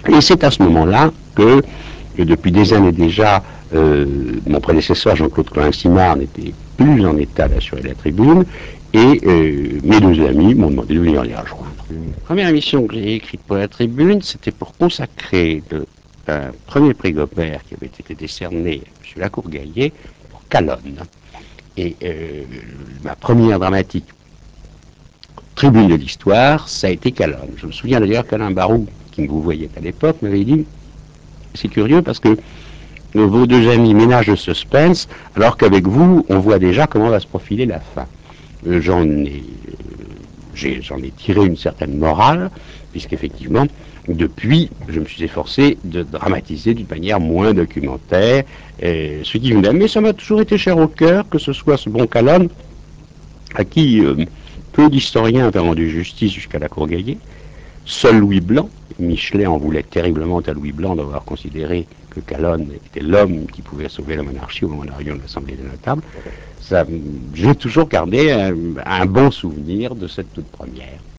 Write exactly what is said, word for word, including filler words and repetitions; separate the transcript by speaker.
Speaker 1: Et c'est à ce moment-là que, que depuis des années déjà, euh, mon prédécesseur Jean-Claude Collin-Simard n'était plus en état d'assurer la tribune, et euh, mes deux amis m'ont demandé de venir les rejoindre. La première émission que j'ai écrite pour la tribune, c'était pour consacrer le, un premier prix Gobert qui avait été décerné à M. Lacour-Gaillet pour Calonne. Et euh, ma première dramatique tribune de l'histoire, ça a été Calonne. Je me souviens d'ailleurs qu'Alain Barou, qui vous voyait à l'époque, m'avait dit, c'est curieux parce que vos deux amis ménagent le suspense, alors qu'avec vous, on voit déjà comment va se profiler la fin. Euh, j'en ai, j'ai, j'en ai tiré une certaine morale, puisqu'effectivement, depuis, je me suis efforcé de dramatiser d'une manière moins documentaire, et ce qui me dit, mais ça m'a toujours été cher au cœur, que ce soit ce bon Calonne, à qui euh, peu d'historiens avaient rendu justice jusqu'à Lacour-Gaillet. Seul Louis Blanc, Michelet en voulait terriblement à Louis Blanc d'avoir considéré que Calonne était l'homme qui pouvait sauver la monarchie au moment de la réunion de l'Assemblée des notables. Ça, j'ai toujours gardé un, un bon souvenir de cette toute première.